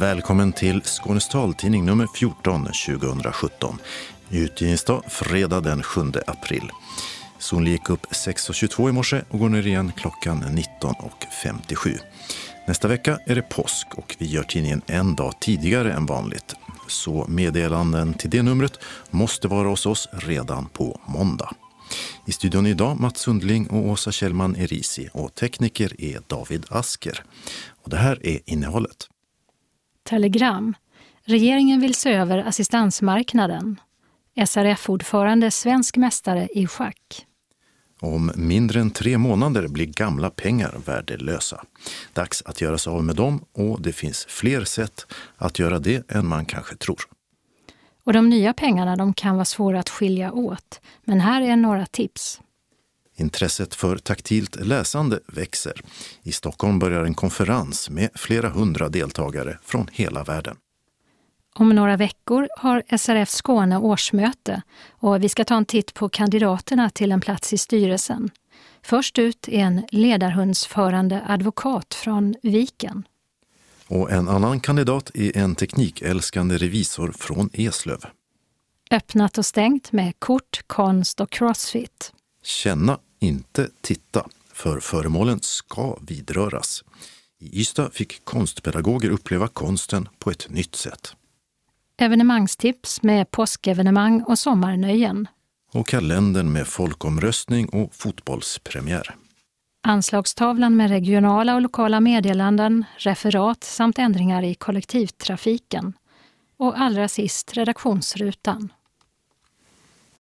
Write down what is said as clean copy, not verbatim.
Välkommen till Skånes taltidning nummer 14 2017. Utgivningsdag fredag den 7 april. Solen gick upp 6.22 i morse och går ner igen klockan 19.57. Nästa vecka är det påsk och vi gör tidningen en dag tidigare än vanligt. Så meddelanden till det numret måste vara hos oss redan på måndag. I studion idag Mats Sundling och Åsa Kjellman Erisi och tekniker är David Asker. Och det här är innehållet. Telegram. Regeringen vill se över assistansmarknaden. SRF-ordförande svensk mästare i schack. Om mindre än 3 månader blir gamla pengar värdelösa. Dags att göra sig av med dem och det finns fler sätt att göra det än man kanske tror. Och de nya pengarna de kan vara svåra att skilja åt. Men här är några tips. Intresset för taktilt läsande växer. I Stockholm börjar en konferens med flera 100 deltagare från hela världen. Om några veckor har SRF Skåne årsmöte och vi ska ta en titt på kandidaterna till en plats i styrelsen. Först ut är en ledarhundsförande advokat från Viken. Och en annan kandidat är en teknikälskande revisor från Eslöv. Öppnat och stängt med kort, konst och crossfit. Känna, inte titta, för föremålen ska vidröras. I Ystad fick konstpedagoger uppleva konsten på ett nytt sätt. Evenemangstips med påskevenemang och sommarnöjen. Och kalendern med folkomröstning och fotbollspremiär. Anslagstavlan med regionala och lokala meddelanden, referat samt ändringar i kollektivtrafiken. Och allra sist redaktionsrutan.